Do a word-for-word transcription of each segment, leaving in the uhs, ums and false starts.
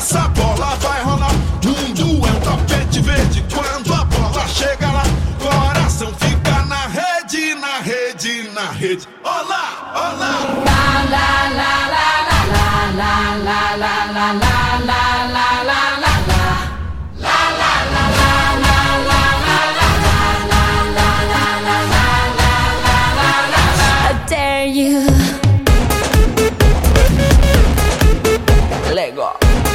essa bola vai rolar. Mundo é um tapete verde. Quando a bola chega lá, coração fica na rede, na rede, na rede. Olá, olá. La la la la la la la la la la la la la la. You Lego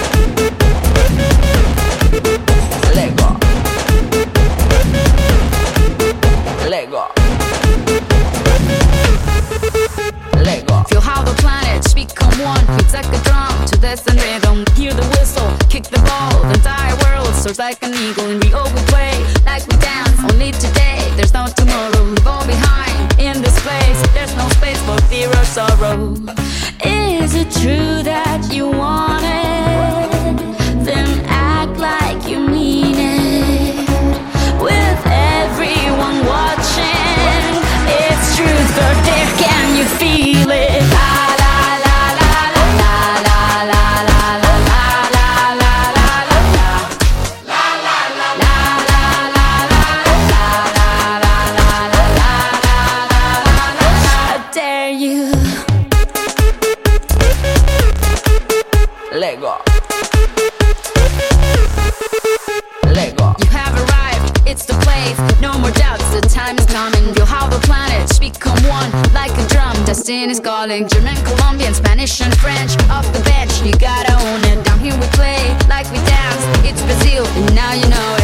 Lego Lego Lego. Feel how the planets become one. It's like a drum to this and rhythm. Hear the whistle, kick the ball. The entire world soars like an eagle. And we all we play like we dance. Only today, there's no tomorrow. Leave all behind in this place. There's no space for fear or sorrow. Is it true that you want it? Then act like you mean it. With everyone watching, it's truth or dare. Can you feel it? La la la la la la la la la la la la la la. La la la la la la la la la la la la. I dare you. Lego. Lego. You have arrived, it's the place. No more doubts, the time is coming. Feel how the planets become one, like a drum. Destiny's calling. German, Colombian, Spanish and French. Off the bench, you gotta own it. Down here we play like we dance. It's Brazil, and now you know it.